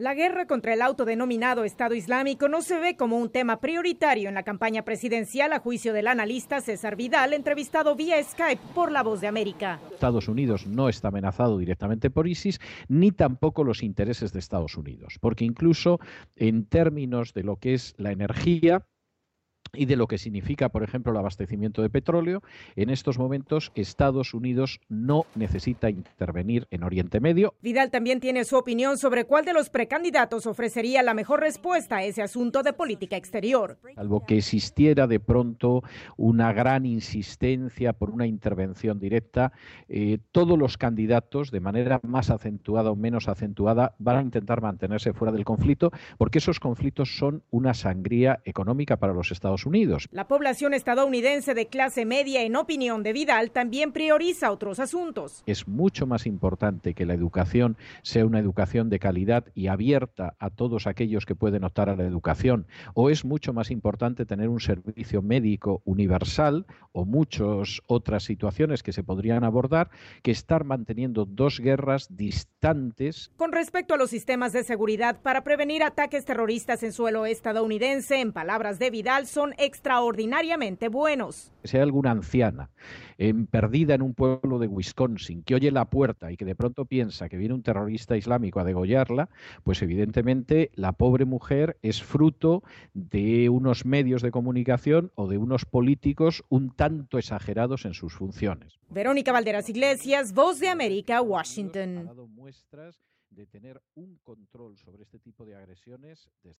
La guerra contra el autodenominado Estado Islámico no se ve como un tema prioritario en la campaña presidencial, a juicio del analista César Vidal, entrevistado vía Skype por La Voz de América. Estados Unidos no está amenazado directamente por ISIS, ni tampoco los intereses de Estados Unidos, porque incluso en términos de lo que es la energía y de lo que significa, por ejemplo, el abastecimiento de petróleo, en estos momentos Estados Unidos no necesita intervenir en Oriente Medio. Vidal también tiene su opinión sobre cuál de los precandidatos ofrecería la mejor respuesta a ese asunto de política exterior. Salvo que existiera de pronto una gran insistencia por una intervención directa, todos los candidatos, de manera más acentuada o menos acentuada, van a intentar mantenerse fuera del conflicto, porque esos conflictos son una sangría económica para los Estados Unidos. La población estadounidense de clase media, en opinión de Vidal, también prioriza otros asuntos. Es mucho más importante que la educación sea una educación de calidad y abierta a todos aquellos que pueden optar a la educación, o es mucho más importante tener un servicio médico universal, o muchas otras situaciones que se podrían abordar, que estar manteniendo dos guerras distantes. Con respecto a los sistemas de seguridad para prevenir ataques terroristas en suelo estadounidense, en palabras de Vidal, son extraordinariamente buenos. Si hay alguna anciana perdida en un pueblo de Wisconsin que oye la puerta y que de pronto piensa que viene un terrorista islámico a degollarla, pues evidentemente la pobre mujer es fruto de unos medios de comunicación o de unos políticos un tanto exagerados en sus funciones. Verónica Valderas Iglesias, Voz de América, Washington. Ha dado muestras de tener un control sobre este tipo de agresiones desde